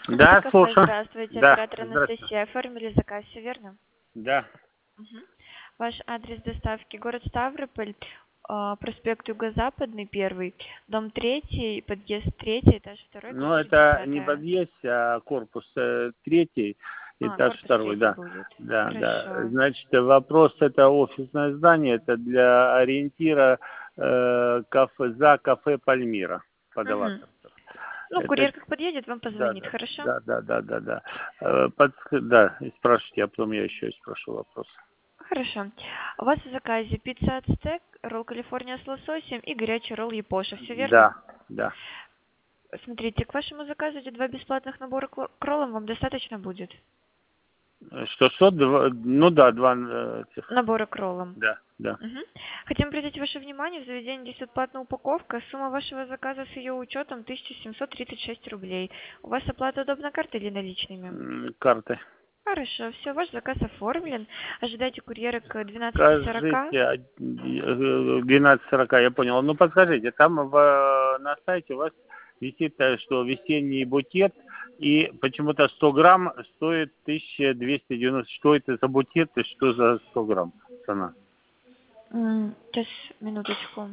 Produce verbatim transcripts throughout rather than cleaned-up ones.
Да, Кафе, слушаю. здравствуйте, Да, оператор здравствуйте. Анастасия. Оформили заказ, все верно? Да. Мгм. Ваш адрес доставки город Ставрополь, а, проспект Юго-Западный, первый, дом третий, подъезд третий, этаж второй, Ну, квартира это не десятая. подъезд, а корпус э, третий, А, этаж корпус второй, третий да. будет. Да, да. Хорошо. Значит, вопрос, это офисное здание, это для ориентира э, кафе, за кафе Пальмира под Мгм. Алатырцем. Ну, Это, курьер как подъедет, вам да, позвонит, да, хорошо? да, да, да, да, да. Э, под- да, и спрашивайте, а потом я еще спрошу вопрос. Хорошо. У вас в заказе пицца ацтек, ролл Калифорния с лососем и горячий ролл Япоша, все верно? Да, да. Смотрите, к вашему заказу эти два бесплатных набора к к роллам вам достаточно будет? Что, что, два, ну да, два э, этих, Набора к роллам. да, да. Мгм. Хотим обратить ваше внимание, в заведении действует платная упаковка. Сумма вашего заказа с ее учетом тысяча семьсот тридцать шесть рублей. У вас оплата удобна картой или наличными? М, Карты. Хорошо, все, ваш заказ оформлен. Ожидайте курьера к двенадцати сорока. Скажите, а, э, двенадцать сорока, я понял. Ну, подскажите, там в, э, на сайте у вас висит, э, что весенний букет, и почему-то сто грамм стоит тысяча двести девяносто. Что это за букет и что за сто грамм цена? М, Сейчас, минуточку.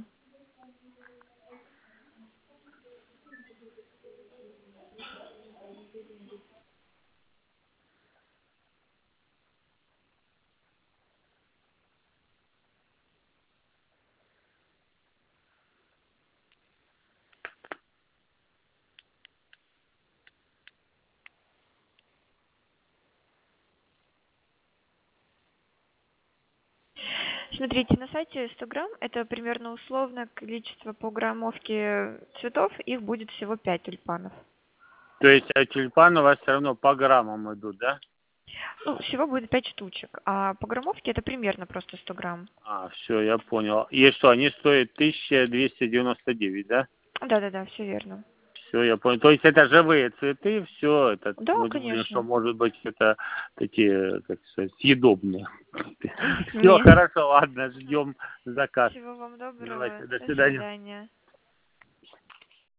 Смотрите, на сайте сто грамм, это примерно условное количество по граммовке цветов, их будет всего пять тюльпанов. То есть а тюльпаны у вас все равно по граммам идут, да? Ну, всего будет пять штучек, а по граммовке это примерно просто сто грамм. А, все, я понял. И что, они стоят тысяча двести девяносто девять, да? Да-да-да, все верно. Все, я понял. То есть это живые цветы, все, это Да, мы думали, что конечно. может быть это такие, как сказать, съедобные. Все, Нет. хорошо, ладно, ждем заказ. Всего вам доброго. Давайте, до До свидания. свидания.